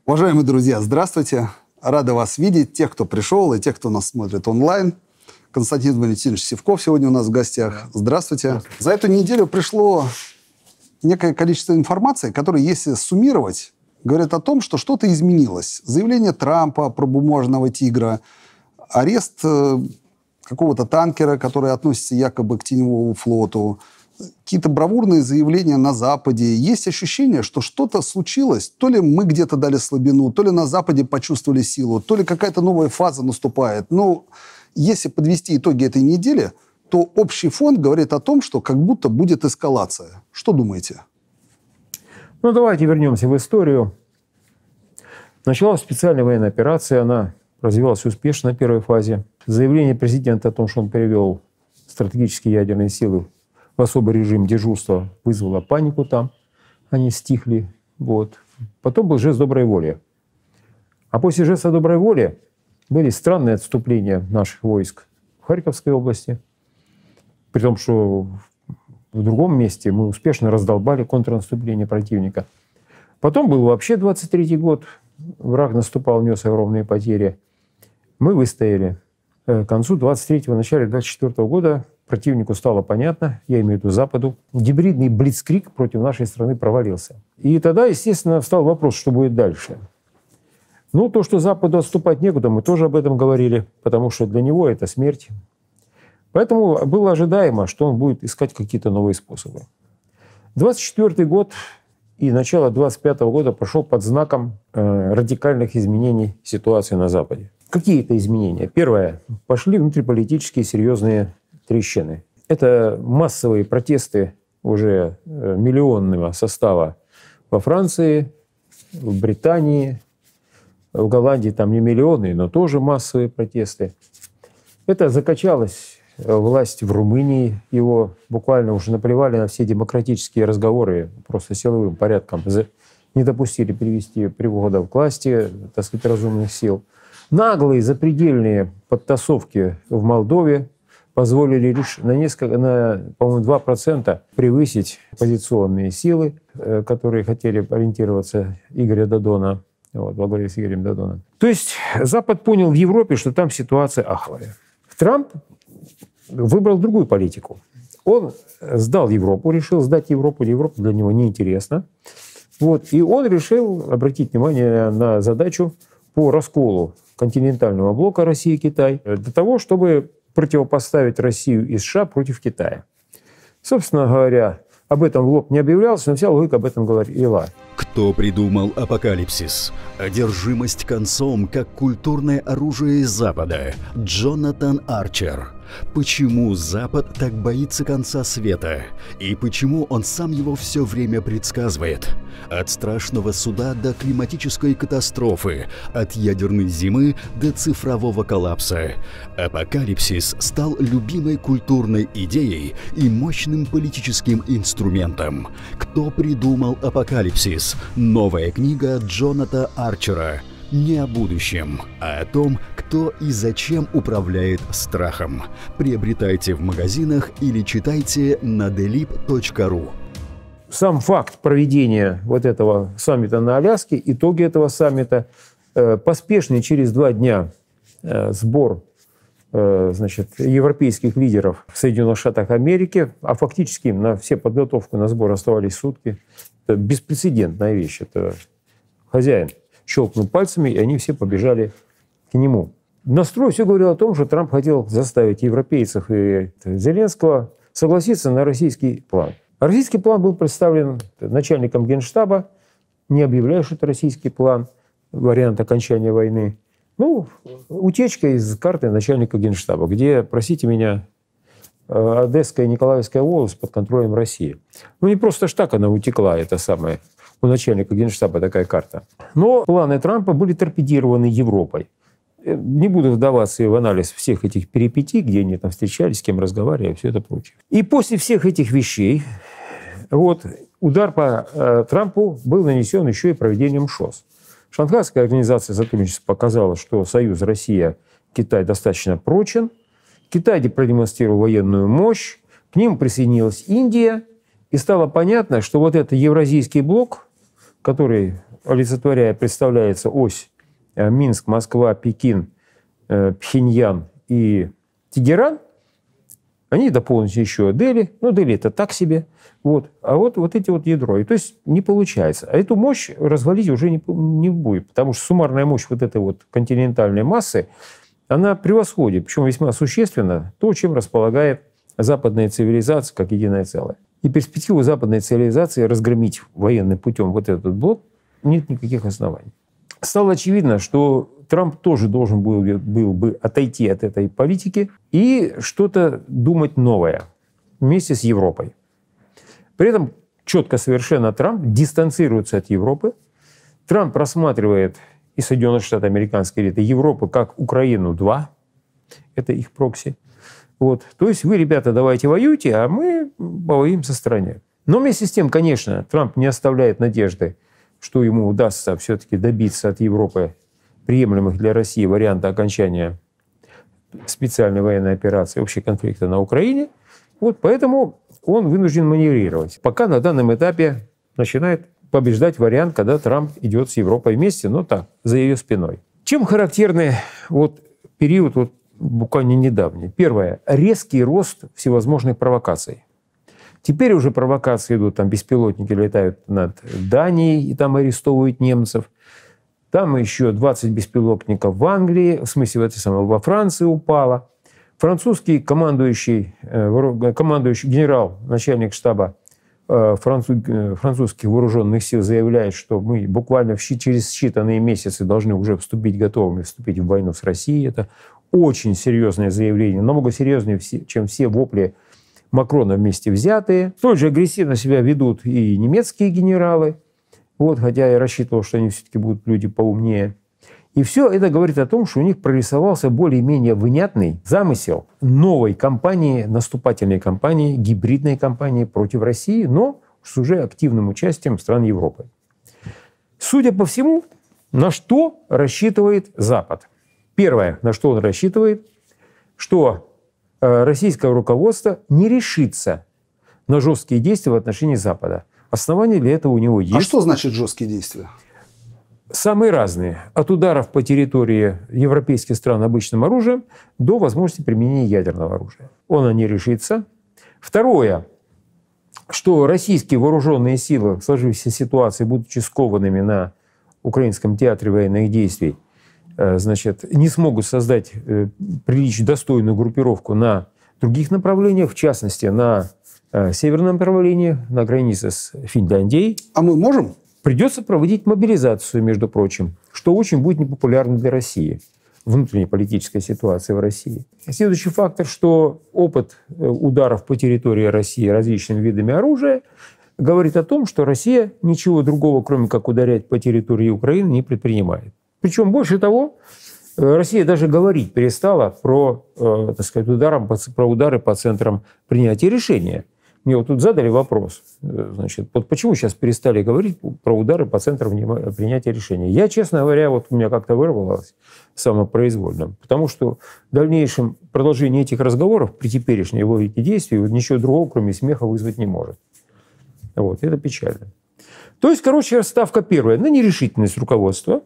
Уважаемые друзья, здравствуйте. Рада вас видеть, тех, кто пришел, и тех, кто нас смотрит онлайн. Константин Валентинович Сивков сегодня у нас в гостях. Здравствуйте. За эту неделю пришло некое количество информации, которое, если суммировать, говорит о том, что что-то изменилось. Заявление Трампа про бумажного тигра, арест какого-то танкера, который относится якобы к теневому флоту, какие-то бравурные заявления на Западе. Есть ощущение, что что-то случилось. То ли мы где-то дали слабину, то ли на Западе почувствовали силу, то ли какая-то новая фаза наступает. Но если подвести итоги этой недели, то общий фон говорит о том, что как будто будет эскалация. Что думаете? Ну, давайте вернемся в историю. Началась специальная военная операция. Она развивалась успешно на первой фазе. Заявление президента о том, что он перевел стратегические ядерные силы в особый режим дежурства, вызвало панику там. Они стихли. Вот. Потом был жест доброй воли. А после жеста доброй воли были странные отступления наших войск в Харьковской области. При том, что в другом месте мы успешно раздолбали контрнаступление противника. Потом был вообще 23-й год. Враг наступал, нес огромные потери. Мы выстояли. К концу 23-го, начале 24-го года противнику стало понятно, я имею в виду Западу, гибридный блицкриг против нашей страны провалился. И тогда, естественно, встал вопрос, что будет дальше. Ну, то, что Западу отступать некуда, мы тоже об этом говорили, потому что для него это смерть. Поэтому было ожидаемо, что он будет искать какие-то новые способы. 24-й год и начало 25-го года прошел под знаком радикальных изменений ситуации на Западе. Какие-то изменения. Первое. Пошли внутриполитические серьезные трещины. Это массовые протесты уже миллионного состава во Франции, в Британии, в Голландии там не миллионы, но тоже массовые протесты. Это закачалась власть в Румынии. Его буквально уже наплевали на все демократические разговоры, просто силовым порядком не допустили перевести приводов к власти, так сказать, разумных сил. Наглые запредельные подтасовки в Молдове позволили лишь по-моему, 2% превысить оппозиционные силы, которые хотели ориентироваться Игоря Додона, во главе с Игорем Додоном. То есть Запад понял в Европе, что там ситуация аховая. Трамп выбрал другую политику. Он сдал Европу, решил сдать Европу. Европа для него неинтересна. Вот. И он решил обратить внимание на задачу по расколу континентального блока Россия и Китай для того, чтобы противопоставить Россию и США против Китая. Собственно говоря, об этом в лоб не объявлялся, но вся логика об этом говорила. Кто придумал апокалипсис? Одержимость концом как культурное оружие Запада. Джонатан Арчер. Почему Запад так боится конца света? И почему он сам его все время предсказывает? От страшного суда до климатической катастрофы, от ядерной зимы до цифрового коллапса. Апокалипсис стал любимой культурной идеей и мощным политическим инструментом. Кто придумал апокалипсис? Новая книга Джонатана Арчера. Не о будущем, а о том, кто и зачем управляет страхом. Приобретайте в магазинах или читайте на delip.ru. Сам факт проведения вот этого саммита на Аляске, итоги этого саммита, поспешный через 2 дня сбор европейских лидеров в Соединенных Штатах Америки, а фактически на все подготовку на сбор оставались сутки. Это беспрецедентная вещь. Это хозяин щелкнул пальцами, и они все побежали к нему. Настрой все говорил о том, что Трамп хотел заставить европейцев и Зеленского согласиться на российский план. А российский план был представлен начальником Генштаба, не объявляя, что это российский план, вариант окончания войны. Ну, утечка из карты начальника Генштаба, где, простите меня, Одесская и Николаевская область под контролем России. Ну, не просто ж так она утекла, это самое. У начальника Генштаба такая карта. Но планы Трампа были торпедированы Европой. Не буду вдаваться в анализ всех этих перипетий, где они там встречались, с кем разговаривали, и все это прочее. И после всех этих вещей удар по Трампу был нанесен еще и проведением ШОС. Шанхайская организация сотрудничества показала, что союз Россия-Китай достаточно прочен. Китай продемонстрировал военную мощь, к ним присоединилась Индия, и стало понятно, что вот этот евразийский блок, который олицетворяя, представляется ось Минск, Москва, Пекин, Пхеньян и Тегеран, они дополнят еще Дели. Ну, Дели это так себе. Вот. А вот эти вот ядро. И то есть не получается. А эту мощь развалить уже не будет. Потому что суммарная мощь вот этой вот континентальной массы, она превосходит, причем весьма существенно, то, чем располагает западная цивилизация как единое целое. И перспективу западной цивилизации разгромить военным путем вот этот блок нет никаких оснований. Стало очевидно, что Трамп тоже должен был бы отойти от этой политики и что-то думать новое вместе с Европой. При этом четко совершенно Трамп дистанцируется от Европы. Трамп рассматривает и Соединенные Штаты Американские элиты Европы как Украину-2. Это их прокси. Вот. То есть вы, ребята, давайте воюйте, а мы повоюем со стороны. Но вместе с тем, конечно, Трамп не оставляет надежды, что ему удастся все-таки добиться от Европы приемлемых для России варианта окончания специальной военной операции, общего конфликта на Украине. Вот поэтому он вынужден маневрировать. Пока на данном этапе начинает побеждать вариант, когда Трамп идет с Европой вместе, но так, за ее спиной. Чем характерны вот период вот буквально недавний? Первое. Резкий рост всевозможных провокаций. Теперь уже провокации идут, там беспилотники летают над Данией и там арестовывают немцев. Там еще 20 беспилотников в Англии, в смысле во Франции упало. Французский командующий генерал, начальник штаба французских вооруженных сил заявляет, что мы буквально через считанные месяцы должны уже готовыми вступить в войну с Россией. Это очень серьезное заявление, намного серьезнее, чем все вопли Макрона вместе взятые. Столь же агрессивно себя ведут и немецкие генералы. Вот, хотя я рассчитывал, что они все-таки будут люди поумнее. И все это говорит о том, что у них прорисовался более-менее внятный замысел новой кампании, наступательной кампании, гибридной кампании против России, но с уже активным участием стран Европы. Судя по всему, на что рассчитывает Запад? Первое, на что он рассчитывает, что российское руководство не решится на жесткие действия в отношении Запада. Основания для этого у него есть. А что значит жесткие действия? Самые разные. От ударов по территории европейских стран обычным оружием до возможности применения ядерного оружия. Он не решится. Второе, что российские вооруженные силы в сложившейся ситуации, будучи скованными на украинском театре военных действий, значит, не смогут создать приличную, достойную группировку на других направлениях, в частности, на северном направлении, на границе с Финляндией. А мы можем? Придется проводить мобилизацию, между прочим, что очень будет непопулярно для России, внутренней политической ситуации в России. Следующий фактор, что опыт ударов по территории России различными видами оружия говорит о том, что Россия ничего другого, кроме как ударять по территории Украины, не предпринимает. Причем больше того, Россия даже говорить перестала про, так сказать, про удары по центрам принятия решения. Мне вот тут задали вопрос, значит, вот почему сейчас перестали говорить про удары по центрам принятия решения. Я, честно говоря, вот у меня как-то вырвалось самопроизвольно, потому что в дальнейшем продолжение этих разговоров при теперешней логике действий ничего другого, кроме смеха, вызвать не может. Вот, это печально. То есть, короче, ставка первая на нерешительность руководства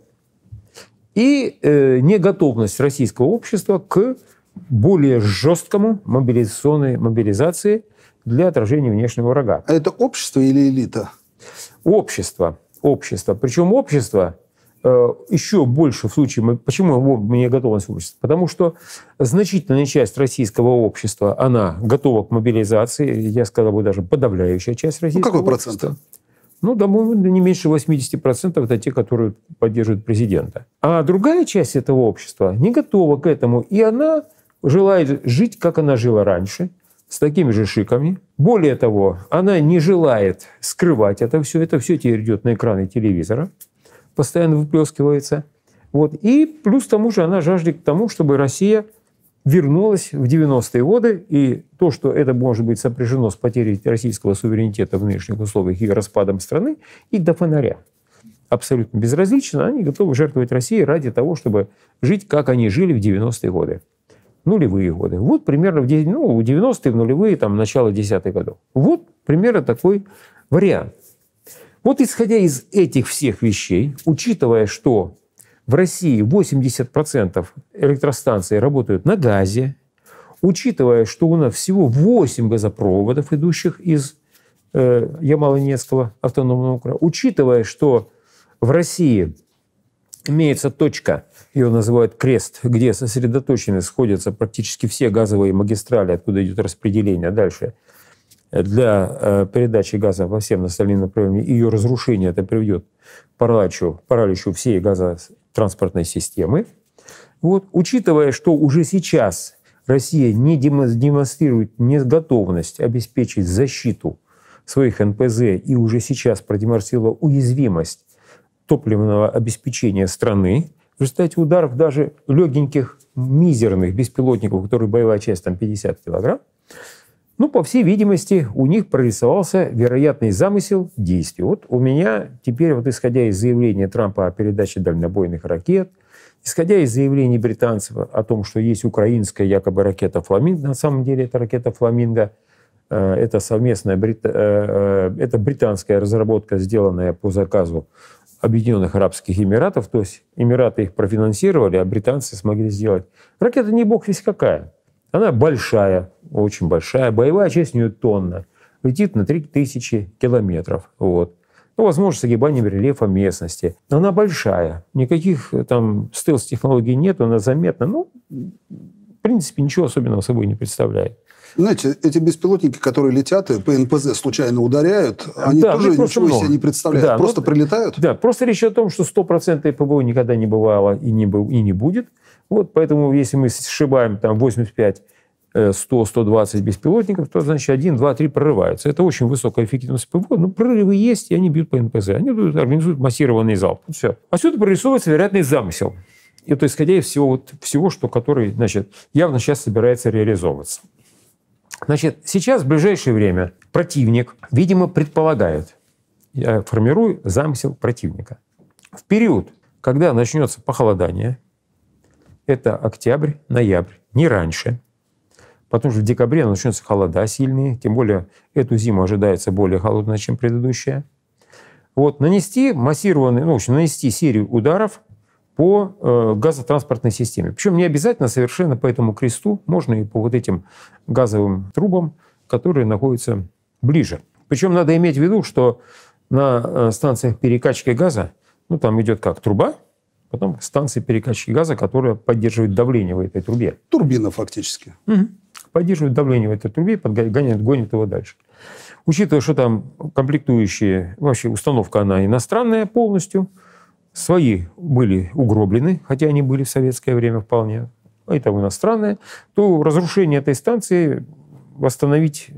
и неготовность российского общества к более жесткому мобилизации для отражения внешнего врага. А это общество или элита? Общество. Причем общество еще больше в случае... Почему мне готовность общества? Потому что значительная часть российского общества, она готова к мобилизации. Я сказал бы, даже подавляющая часть российского какой общества. процент? Ну, думаю, не меньше 80% это те, которые поддерживают президента. А другая часть этого общества не готова к этому. И она желает жить, как она жила раньше, с такими же шиками. Более того, она не желает скрывать это все. Это все теперь идет на экраны телевизора, постоянно выплескивается. Вот. И плюс к тому же она жаждет к тому, чтобы Россия вернулась в 90-е годы. И то, что это может быть сопряжено с потерей российского суверенитета в нынешних условиях и распадом страны, их до фонаря. Абсолютно безразлично. Они готовы жертвовать Россией ради того, чтобы жить, как они жили в 90-е годы. Нулевые годы. Вот примерно в 90-е, в нулевые, там, начало 10-х годов. Вот примерно такой вариант. Вот исходя из этих всех вещей, учитывая, что в России 80% электростанций работают на газе, учитывая, что у нас всего 8 газопроводов, идущих из Ямало-Ненецкого автономного округа, учитывая, что в России имеется точка, ее называют крест, где сосредоточены, сходятся практически все газовые магистрали, откуда идет распределение дальше для передачи газа по всем остальным направлениям, и ее разрушение это приведет к параличу всей газотранспортной системы. Вот. Учитывая, что уже сейчас Россия не демонстрирует неготовность обеспечить защиту своих НПЗ и уже сейчас продемонстрировала уязвимость топливного обеспечения страны, в результате ударов даже легеньких, мизерных беспилотников, у которых боевая часть там 50 килограмм, ну, по всей видимости, у них прорисовался вероятный замысел действий. Вот у меня теперь, вот исходя из заявления Трампа о передаче дальнобойных ракет, исходя из заявлений британцев о том, что есть украинская якобы ракета «Фламинго», на самом деле это ракета «Фламинго», это совместная это британская разработка, сделанная по заказу Объединенных Арабских Эмиратов, то есть Эмираты их профинансировали, а британцы смогли сделать. Ракета не бог весть какая. Она большая, очень большая, боевая часть у нее тонна, летит на 3000 километров. Вот. Ну, возможно, с огибанием рельефа местности. Но она большая, никаких там стелс-технологий нет, она заметна. Ну, в принципе, ничего особенного собой не представляет. Знаете, эти беспилотники, которые летят и по НПЗ случайно ударяют, они тоже ничего себе не представляют, да, просто прилетают? Да, просто речь о том, что 100% ПВО никогда не бывало и не будет. Вот, поэтому если мы сшибаем там 85, 100, 120 беспилотников, то, значит, 1, 2, 3 прорываются. Это очень высокая эффективность ПВО, но прорывы есть, и они бьют по НПЗ. Они организуют массированный залп. Все. Отсюда прорисовывается вероятный замысел. Это исходя из всего, что который, значит, явно сейчас собирается реализовываться. Значит, сейчас, в ближайшее время, противник, видимо, предполагает, я формирую замысел противника. В период, когда начнется похолодание, это октябрь, ноябрь, не раньше, потому что в декабре начнутся холода сильные, тем более эту зиму ожидается более холодная, чем предыдущая. Вот, нанести нанести серию ударов по газотранспортной системе. Причем не обязательно совершенно по этому кресту, можно и по вот этим газовым трубам, которые находятся ближе. Причем надо иметь в виду, что на станциях перекачки газа, ну там идет как труба, потом станция перекачки газа, которая поддерживает давление в этой трубе. Турбина фактически. Угу. Поддерживает давление в этой трубе, гонит его дальше. Учитывая, что там комплектующие, вообще установка она иностранная полностью, свои были угроблены, хотя они были в советское время вполне, это иностранные, то разрушение этой станции, восстановить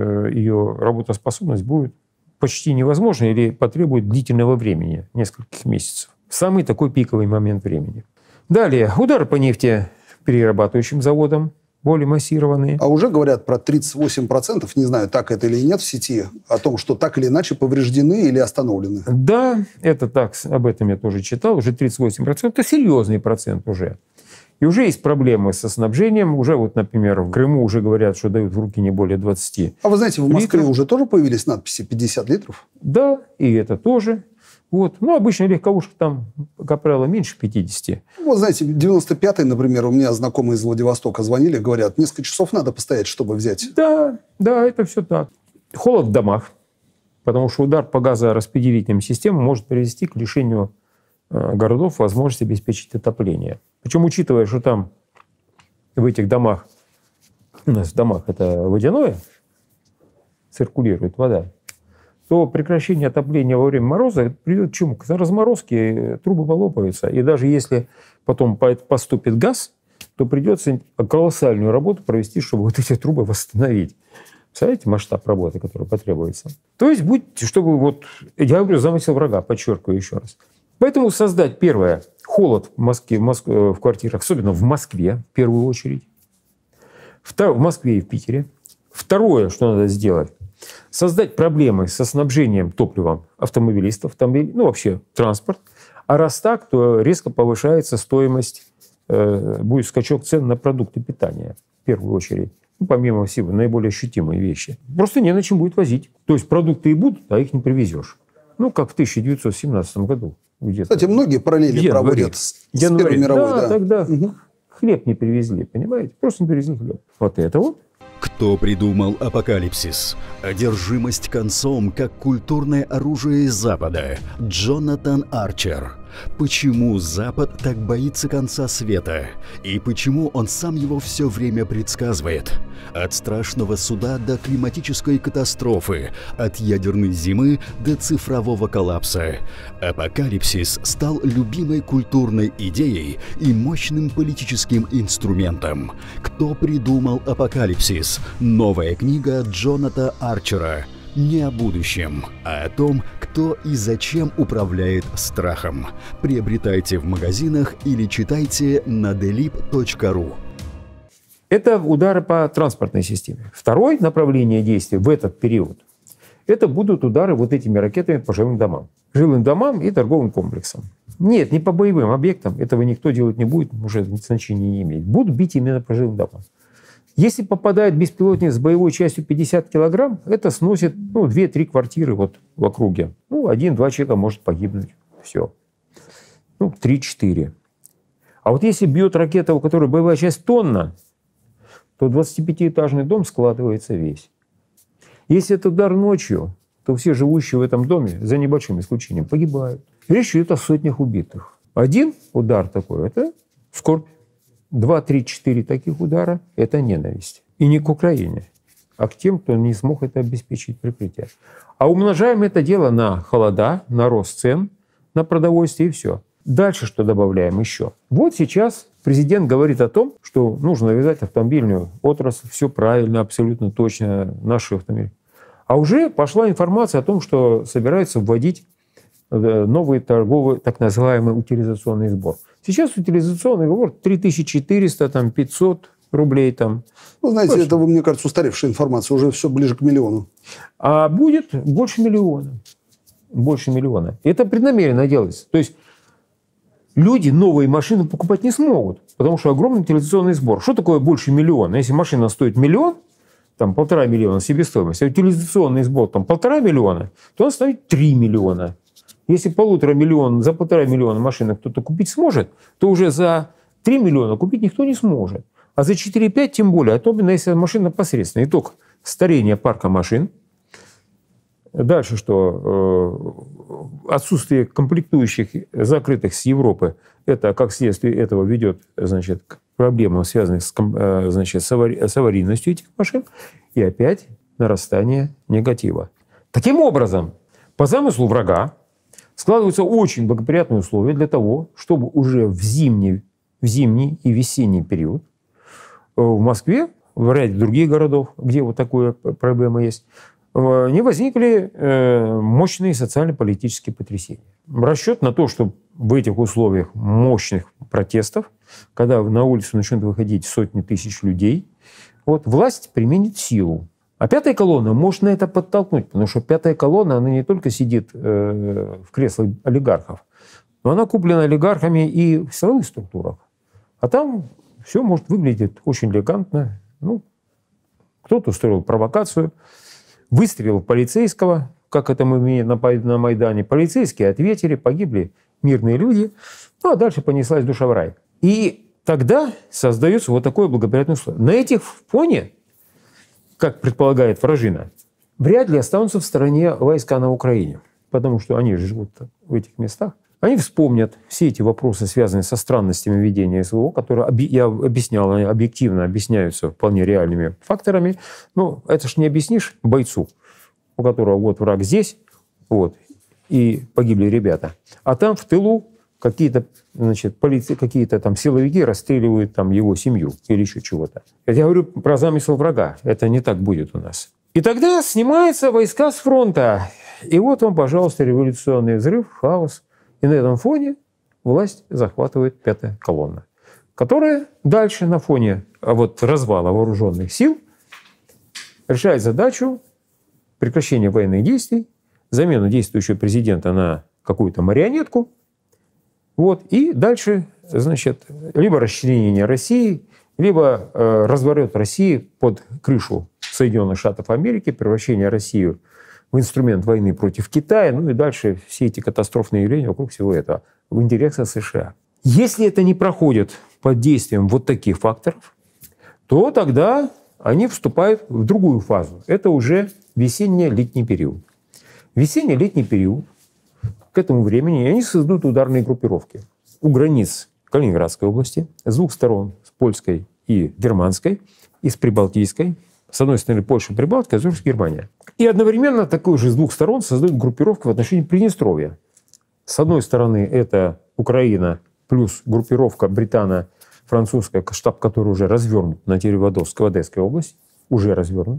ее работоспособность будет почти невозможно или потребует длительного времени, нескольких месяцев. Самый такой пиковый момент времени. Далее, удары по нефтеперерабатывающим заводам, более массированные. А уже говорят про 38%, не знаю, так это или нет в сети, о том, что так или иначе повреждены или остановлены. Да, это так, об этом я тоже читал, уже 38%, это серьезный процент уже. И уже есть проблемы со снабжением, уже вот, например, в Крыму уже говорят, что дают в руки не более 20 А вы знаете, в Москве уже тоже появились надписи 50 литров? Да, и это тоже. Вот. Ну, обычно легковушек там, как правило, меньше 50. Вот, знаете, 95-й, например, у меня знакомые из Владивостока звонили, говорят, несколько часов надо постоять, чтобы взять. Да, это все так. Холод в домах, потому что удар по газораспределительным системам может привести к лишению городов возможности обеспечить отопление. Причем, учитывая, что там в этих домах, у нас в домах это водяное, циркулирует вода, то прекращение отопления во время мороза приведет к чему? К разморозке трубы полопаются. И даже если потом поступит газ, то придется колоссальную работу провести, чтобы вот эти трубы восстановить. Представляете масштаб работы, который потребуется? То есть, чтобы вот, я говорю, замысел врага, подчеркиваю еще раз. Поэтому создать, первое, холод в Москве, в квартирах, особенно в Москве, в первую очередь. В Москве и в Питере. Второе, что надо сделать, создать проблемы со снабжением топливом автомобилистов, вообще транспорт. А раз так, то резко повышается стоимость, будет скачок цен на продукты питания, в первую очередь. Ну, помимо всего, наиболее ощутимые вещи. Просто не на чем будет возить. То есть продукты и будут, а их не привезешь. Ну, как в 1917 году. Кстати, многие параллели проводят с Первой мировой. Да, тогда хлеб не привезли, понимаете? Просто не привезли хлеб. Вот это вот. Кто придумал апокалипсис? Одержимость концом как культурное оружие Запада. Джонатан Арчер. Почему Запад так боится конца света? И почему он сам его все время предсказывает? От страшного суда до климатической катастрофы, от ядерной зимы до цифрового коллапса. Апокалипсис стал любимой культурной идеей и мощным политическим инструментом. Кто придумал апокалипсис? Новая книга Джоната Арчера. Не о будущем, а о том, кто и зачем управляет страхом. Приобретайте в магазинах или читайте на delip.ru. Это удары по транспортной системе. Второе направление действия в этот период – это будут удары вот этими ракетами по жилым домам. Жилым домам и торговым комплексам. Нет, не по боевым объектам. Этого никто делать не будет, уже значения не имеет. Будут бить именно по жилым домам. Если попадает беспилотник с боевой частью 50 килограмм, это сносит 2-3 квартиры вот в округе. 1-2 человека может погибнуть. Все. 3-4. А вот если бьет ракета, у которой боевая часть тонна, то 25-этажный дом складывается весь. Если это удар ночью, то все живущие в этом доме, за небольшим исключением, погибают. Речь идет о сотнях убитых. Один удар такой – это скорбь. 2, 3, 4 таких удара – это ненависть. И не к Украине, а к тем, кто не смог это обеспечить прикрытие. А умножаем это дело на холода, на рост цен, на продовольствие и все. Дальше что добавляем еще? Вот сейчас президент говорит о том, что нужно навязать автомобильную отрасль. Все правильно, абсолютно точно, наши автомобили. А уже пошла информация о том, что собираются вводить новый торговый, так называемый утилизационный сбор. Сейчас утилизационный сбор 3400, 500 рублей. Знаете, больше. Это, мне кажется, устаревшая информация, уже все ближе к миллиону. А будет больше миллиона. Больше миллиона. Это преднамеренно делается. То есть люди новые машины покупать не смогут, потому что огромный утилизационный сбор. Что такое больше миллиона? Если машина стоит миллион, 1,5 миллиона себестоимость, а утилизационный сбор 1,5 миллиона, то он стоит 3 миллиона. Если за 1,5 миллиона машины кто-то купить сможет, то уже за 3 миллиона купить никто не сможет. А за 4-5 тем более, особенно если машина посредственная. Итог – старение парка машин. Дальше что? Отсутствие комплектующих, закрытых с Европы. Это, как следствие этого, ведет к проблемам, связанным с аварийностью этих машин. И опять нарастание негатива. Таким образом, по замыслу врага, складываются очень благоприятные условия для того, чтобы уже в зимний и весенний период в Москве, в ряде других городов, где вот такая проблема есть, не возникли мощные социально-политические потрясения. Расчет на то, что в этих условиях мощных протестов, когда на улицу начнут выходить сотни тысяч людей, власть применит силу. А пятая колонна может на это подтолкнуть, потому что пятая колонна, она не только сидит в креслах олигархов, но она куплена олигархами и в силовых структурах. А там все может выглядеть очень элегантно. Кто-то устроил провокацию, выстрелил полицейского, как это мы имеем на Майдане. Полицейские ответили, погибли мирные люди, а дальше понеслась душа в рай. И тогда создается вот такое благоприятное условие. На этих фоне, как предполагает вражина, вряд ли останутся в стороне войска на Украине, потому что они же живут в этих местах. Они вспомнят все эти вопросы, связанные со странностями ведения СВО, которые, я объяснял, они объективно объясняются вполне реальными факторами. Но это ж не объяснишь бойцу, у которого враг здесь, и погибли ребята. А там в тылу какие-то какие-то там силовики расстреливают его семью или еще чего-то. Я говорю про замысел врага. Это не так будет у нас. И тогда снимаются войска с фронта. И вот вам, пожалуйста, революционный взрыв, хаос. И на этом фоне власть захватывает пятая колонна, которая дальше на фоне развала вооруженных сил решает задачу прекращения военных действий, замену действующего президента на какую-то марионетку. И дальше, либо расчленение России, либо разворот России под крышу Соединенных Штатов Америки, превращение России в в инструмент войны против Китая, ну и дальше все эти катастрофные явления вокруг всего этого в интересах США. Если это не проходит под действием вот таких факторов, то тогда они вступают в другую фазу. Это уже весенне-летний период. Весенне-летний период, к этому времени они создадут ударные группировки у границ Калининградской области, с двух сторон, с польской и германской, и с прибалтийской. С одной стороны Польша, Прибалтика, с другой Германия. И одновременно такой же с двух сторон создают группировку в отношении Приднестровья. С одной стороны это Украина плюс группировка британо-французская, штаб которой уже развернут на территории Одесской области, уже развернут,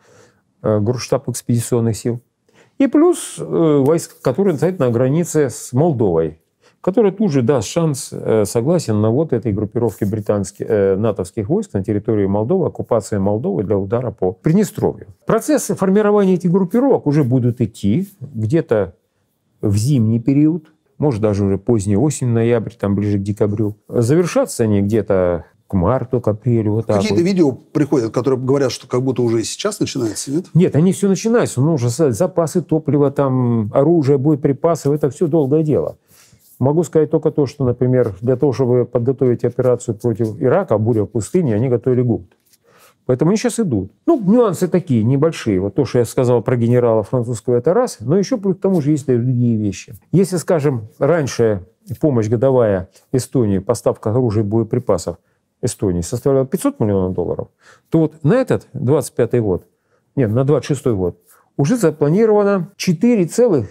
штаб экспедиционных сил. И плюс войска, которые стоят на границе с Молдовой, которая тут же даст шанс, согласен на вот этой группировке натовских войск на территории Молдовы, оккупация Молдовы для удара по Приднестровью. Процессы формирования этих группировок уже будут идти где-то в зимний период, может даже уже поздней осень, ноябрь, там ближе к декабрю. Завершатся они где-то к марту, к апрелю. Вот какие-то видео приходят, которые говорят, что как будто уже и сейчас начинается, нет? Нет, они все начинаются. Ну, уже запасы топлива, там, оружие, боеприпасов, это все долгое дело. Могу сказать только то, что, например, для того, чтобы подготовить операцию против Ирака, буря в пустыне, они готовили год. Поэтому они сейчас идут. Ну, нюансы такие, небольшие. Вот то, что я сказал про генерала французского, это раз. Но еще к тому же есть и другие вещи. Если, скажем, раньше помощь годовая Эстонии, поставка оружия и боеприпасов Эстонии составляла $500 миллионов, то вот на этот 25-й год, нет, на 26-й год уже запланировано 4,7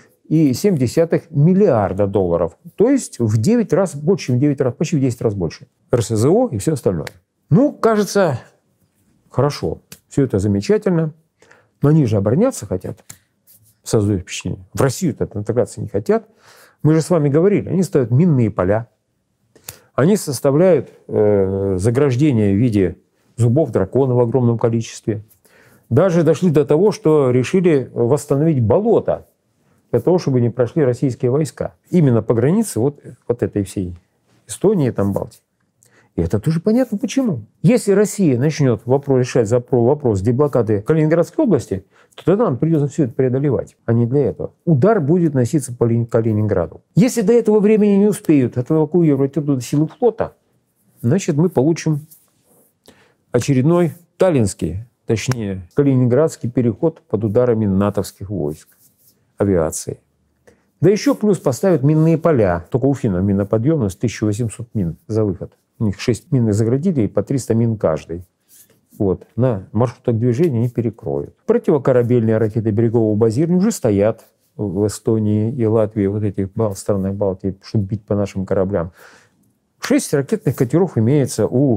миллиарда долларов. То есть в 9 раз больше, чем в 9 раз, почти в 10 раз больше. РСЗО и все остальное. Ну, кажется, хорошо. Все это замечательно. Но они же обороняться хотят. Создают впечатление. В Россию-то интеграции не хотят. Мы же с вами говорили, они ставят минные поля. Они составляют заграждения в виде зубов дракона в огромном количестве. Даже дошли до того, что решили восстановить болото для того, чтобы не прошли российские войска. Именно по границе вот этой всей Эстонии, там, Балтии. И это тоже понятно почему. Если Россия начнет решать вопрос деблокады Калининградской области, то тогда нам придется все это преодолевать, а не для этого. Удар будет носиться по Калининграду. Если до этого времени не успеют эвакуировать оттуда силы флота, значит, мы получим очередной таллинский, точнее, калининградский переход под ударами натовских войск, авиации. Да еще плюс поставят минные поля. Только у финнов миноподъемность 1800 мин за выход. У них 6 минных заградителей, по 300 мин каждый. Вот. На маршрутах движения они перекроют. Противокорабельные ракеты берегового базирования уже стоят в Эстонии и Латвии, вот этих странах Балтии, чтобы бить по нашим кораблям. 6 ракетных катеров имеется у...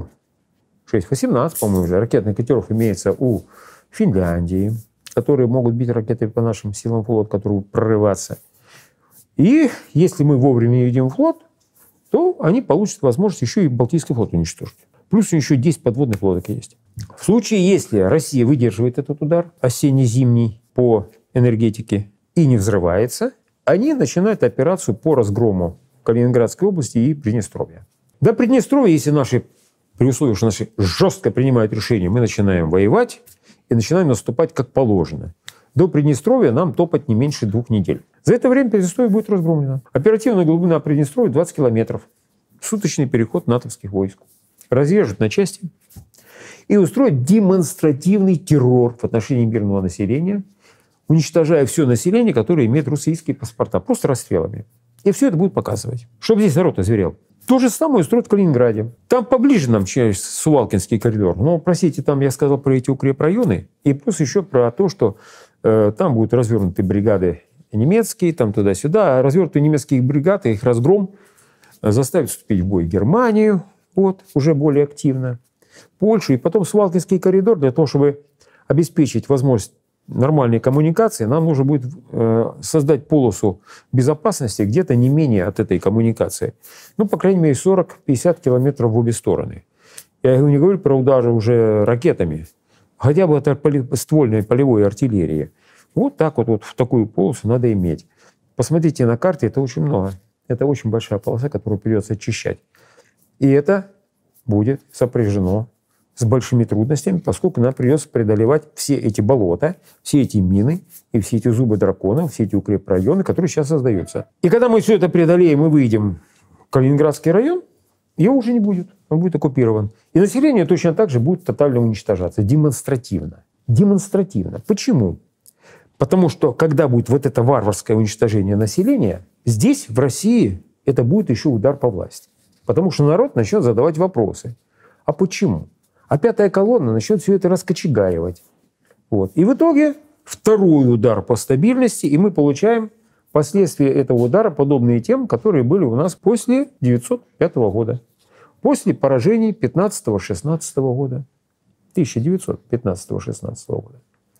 18, по-моему, уже ракетных катеров имеется у Финляндии, которые могут бить ракеты по нашим силам флота, которые будут прорываться. И если мы вовремя не ведем флот, то они получат возможность еще и Балтийский флот уничтожить. Плюс еще 10 подводных лодок есть. В случае, если Россия выдерживает этот удар осенне-зимний по энергетике и не взрывается, они начинают операцию по разгрому Калининградской области и Приднестровья. До Приднестровья, если при условии, что наши жестко принимают решение, мы начинаем воевать и начинаем наступать как положено. До Приднестровья нам топать не меньше 2 недель. За это время Приднестровье будет разгромлено. Оперативная глубина Приднестровья 20 километров. Суточный переход натовских войск. Разрежут на части и устроят демонстративный террор в отношении мирного населения, уничтожая все население, которое имеет российские паспорта, просто расстрелами. И все это будут показывать, чтобы здесь народ озверел. То же самое устроят в Калининграде. Там поближе нам через Сувалкинский коридор. Но, простите, там я сказал про эти укрепрайоны. И плюс еще про то, что там будут развернуты бригады немецкие, там туда-сюда. А развернутые немецкие бригады, их разгром заставит вступить в бой Германию, вот, уже более активно, Польшу. И потом Сувалкинский коридор для того, чтобы обеспечить возможность нормальной коммуникации, нам нужно будет создать полосу безопасности где-то не менее от этой коммуникации. Ну, по крайней мере, 40-50 километров в обе стороны. Я не говорю про удары уже ракетами, хотя бы от ствольной полевой артиллерии. Вот так вот в такую полосу надо иметь. Посмотрите на карте, это очень много. Это очень большая полоса, которую придется очищать. И это будет сопряжено с большими трудностями, поскольку нам придется преодолевать все эти болота, все эти мины и все эти зубы дракона, все эти укрепрайоны, которые сейчас создаются. И когда мы все это преодолеем и выйдем в Калининградский район, его уже не будет. Он будет оккупирован. И население точно так же будет тотально уничтожаться. Демонстративно. Демонстративно. Почему? Потому что, когда будет вот это варварское уничтожение населения, здесь, в России, это будет еще удар по власти. Потому что народ начнет задавать вопросы. А почему? А пятая колонна начнет все это раскочегаривать. Вот. И в итоге второй удар по стабильности, и мы получаем последствия этого удара, подобные тем, которые были у нас после 1905 года. После поражений 15-16 года. 1915-16 года.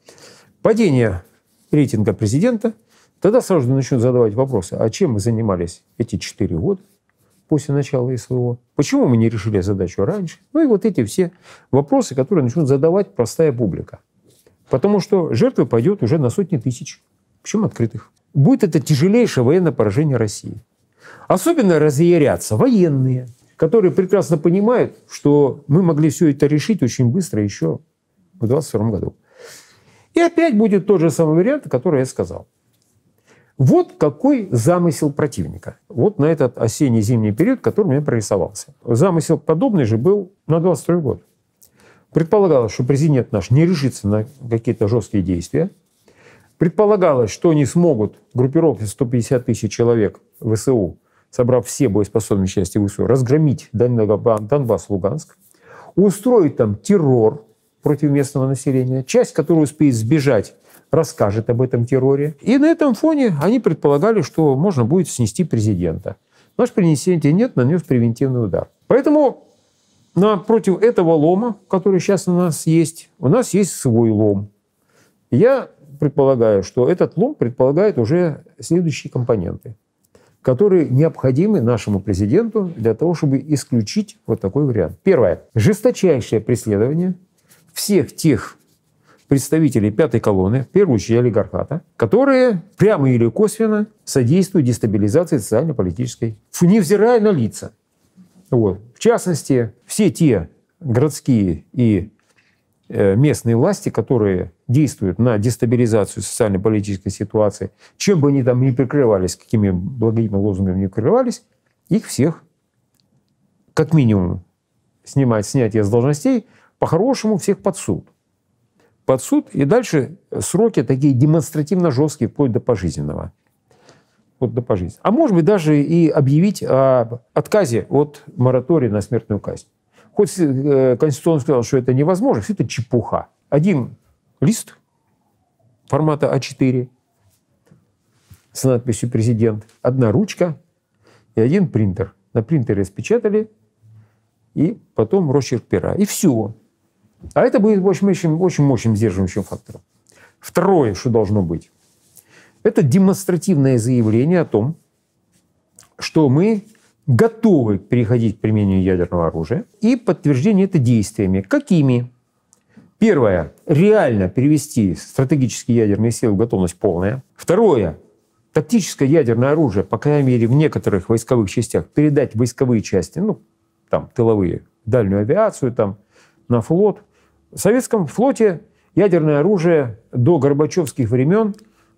Падение рейтинга президента. Тогда сразу начнут задавать вопросы, а чем мы занимались эти 4 года после начала СВО? Почему мы не решили задачу раньше? Ну и вот эти все вопросы, которые начнут задавать простая публика. Потому что жертвы пойдет уже на сотни тысяч, причем открытых. Будет это тяжелейшее военное поражение России. Особенно разъярятся военные, которые прекрасно понимают, что мы могли все это решить очень быстро еще в 1922 году. И опять будет тот же самый вариант, который я сказал. Вот какой замысел противника. Вот на этот осенне-зимний период, который у меня прорисовался. Замысел подобный же был на 22 год. Предполагалось, что президент наш не решится на какие-то жесткие действия. Предполагалось, что они смогут группировки 150 тысяч человек ВСУ, собрав все боеспособные части ВСУ, разгромить Донбасс, Луганск, устроить там террор против местного населения. Часть, которая успеет сбежать, расскажет об этом терроре. И на этом фоне они предполагали, что можно будет снести президента. Наш президент нанес превентивный удар. Поэтому против этого лома, который сейчас у нас есть свой лом. Я предполагаю, что этот лом предполагает уже следующие компоненты, которые необходимы нашему президенту для того, чтобы исключить вот такой вариант. Первое. Жесточайшее преследование всех тех представителей пятой колонны, в первую очередь олигархата, которые прямо или косвенно содействуют дестабилизации социально-политической, невзирая на лица. Вот. В частности, все те городские и местные власти, которые действуют на дестабилизацию социально-политической ситуации, чем бы они там ни прикрывались, какими благими лозунгами ни прикрывались, их всех, как минимум, снятие с должностей, по-хорошему всех под суд. Под суд, и дальше сроки такие демонстративно жесткие, вплоть до пожизненного. Вот до пожизненного. А может быть, даже и объявить об отказе от моратория на смертную казнь. Хоть Конституционный сказал, что это невозможно, все это чепуха. Один лист формата А4 с надписью «Президент», одна ручка и один принтер. На принтере распечатали, и потом росчерк пера. И все. А это будет очень мощным сдерживающим фактором. Второе, что должно быть, это демонстративное заявление о том, что мы готовы переходить к применению ядерного оружия, и подтверждение это действиями. Какими? Первое. Реально перевести стратегические ядерные силы в готовность полная. Второе. Тактическое ядерное оружие, по крайней мере, в некоторых войсковых частях, передать в войсковые части, там, тыловые, дальнюю авиацию, там, на флот. В советском флоте ядерное оружие до горбачевских времен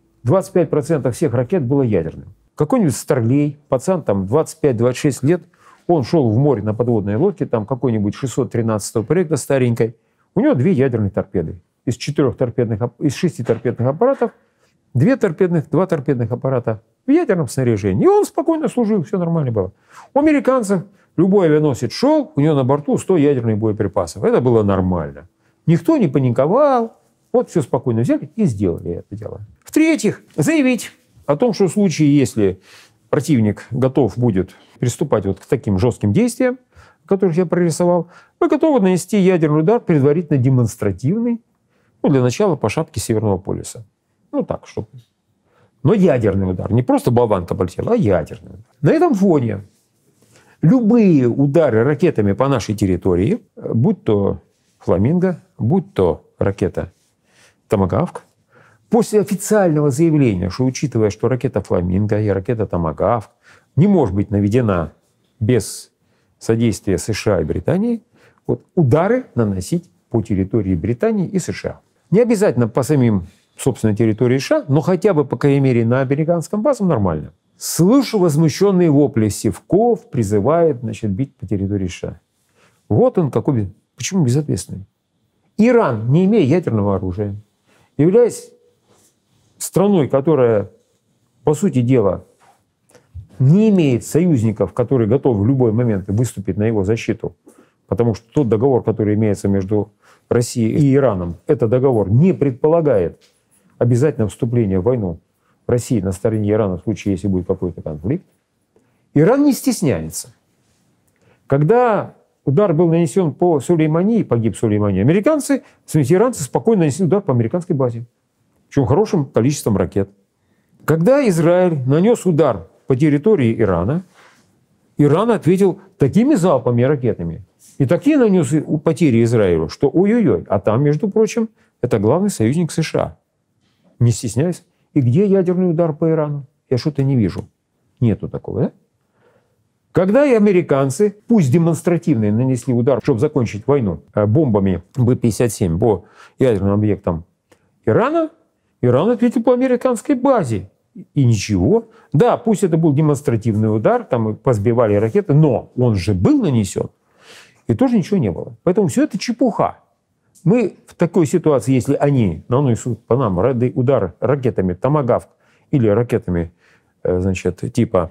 25% всех ракет было ядерным. Какой-нибудь Старлей, пацан там 25-26 лет, он шел в море на подводной лодке, там какой-нибудь 613-го проекта старенькой, у него 2 ядерные торпеды. Из 6 торпедных аппаратов 2 торпедных аппарата в ядерном снаряжении. И он спокойно служил, все нормально было. У американцев любой авианосец шел, у него на борту 100 ядерных боеприпасов. Это было нормально. Никто не паниковал. Вот все спокойно взяли и сделали это дело. В-третьих, заявить о том, что в случае, если противник готов будет приступать вот к таким жестким действиям, которых я прорисовал, мы готовы нанести ядерный удар, предварительно демонстративный, для начала по шапке Северного полюса. Так, чтобы. Но ядерный удар. Не просто болванка полетела, а ядерный удар. На этом фоне любые удары ракетами по нашей территории, будь то «Фламинго», будь то ракета «Томагавк», после официального заявления, что учитывая, что ракета «Фламинго» и ракета «Томагавк» не может быть наведена без содействия США и Британии, вот, удары наносить по территории Британии и США. Не обязательно по самим, собственно, территории США, но хотя бы, по крайней мере, на американском базам нормально. Слышу возмущенные вопли. Сивков призывает, значит, бить по территории США. Вот он какой... Почему безответственный? Иран, не имея ядерного оружия, являясь страной, которая, по сути дела, не имеет союзников, которые готовы в любой момент выступить на его защиту, потому что тот договор, который имеется между Россией и Ираном, этот договор не предполагает обязательного вступления в войну России на стороне Ирана в случае, если будет какой-то конфликт. Иран не стесняется. Когда удар был нанесен по Сулеймани, погиб Сулеймани, американцы, иранцы спокойно нанесли удар по американской базе. Причем хорошим количеством ракет. Когда Израиль нанес удар по территории Ирана, Иран ответил такими залпами ракетами и такие нанес потери Израилю, что ой-ой-ой. А там, между прочим, это главный союзник США. Не стесняясь. И где ядерный удар по Ирану? Я что-то не вижу. Нету такого, да? Когда и американцы, пусть демонстративно, нанесли удар, чтобы закончить войну бомбами Б-57 по ядерным объектам Ирана, Иран ответил по американской базе. И ничего. Да, пусть это был демонстративный удар, там позбивали ракеты, но он же был нанесен. И тоже ничего не было. Поэтому все это чепуха. Мы в такой ситуации, если они нанесут по нам удар ракетами «Томагавк» или ракетами, значит, типа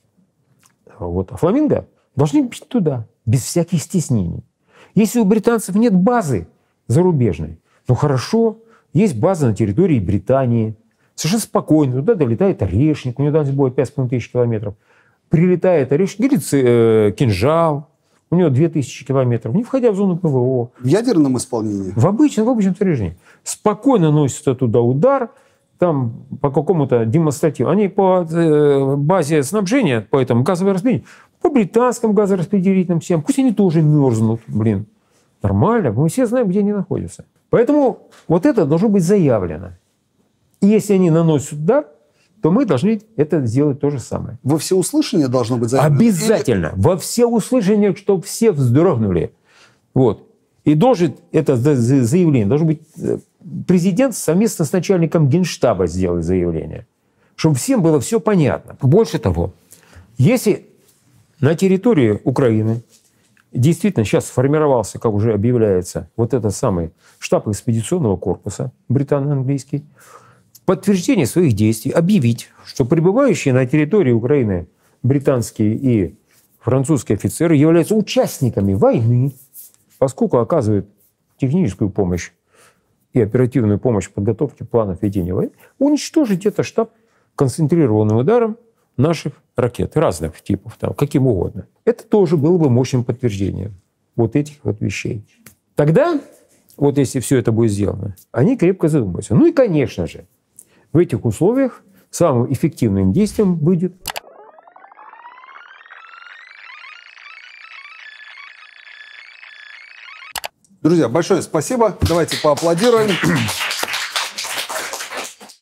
вот, «Фламинго», должны бить туда, без всяких стеснений. Если у британцев нет базы зарубежной, ну хорошо, есть база на территории Британии, совершенно спокойно, туда долетает Орешник, у него дальность будет 5500 километров, прилетает Орешник, или Кинжал, у него 2000 километров, не входя в зону ПВО. В ядерном исполнении? В обычном режиме. Спокойно носится туда удар, там по какому-то демонстративу. Они по базе снабжения, по этому газовому распределению, по британскому газораспределительным всем, пусть они тоже мерзнут, блин. Нормально, мы все знаем, где они находятся. Поэтому вот это должно быть заявлено. И если они наносят удар, то мы должны это сделать то же самое. Во всеуслышание должно быть заявлено? Обязательно. Во всеуслышание, чтобы все вздрогнули. Вот. И должен это заявление, должен быть президент совместно с начальником Генштаба сделать заявление. Чтобы всем было все понятно. Больше того, если на территории Украины действительно сейчас сформировался, как уже объявляется, вот этот самый штаб экспедиционного корпуса британо-английский, подтверждение своих действий объявить, что прибывающие на территории Украины британские и французские офицеры являются участниками войны, поскольку оказывают техническую помощь и оперативную помощь в подготовке планов ведения войны, уничтожить этот штаб концентрированным ударом наших ракет разных типов, там, каким угодно. Это тоже было бы мощным подтверждением вот этих вот вещей. Тогда, вот если все это будет сделано, они крепко задумаются. Ну и, конечно же, в этих условиях самым эффективным действием будет Друзья, большое спасибо. Давайте поаплодируем.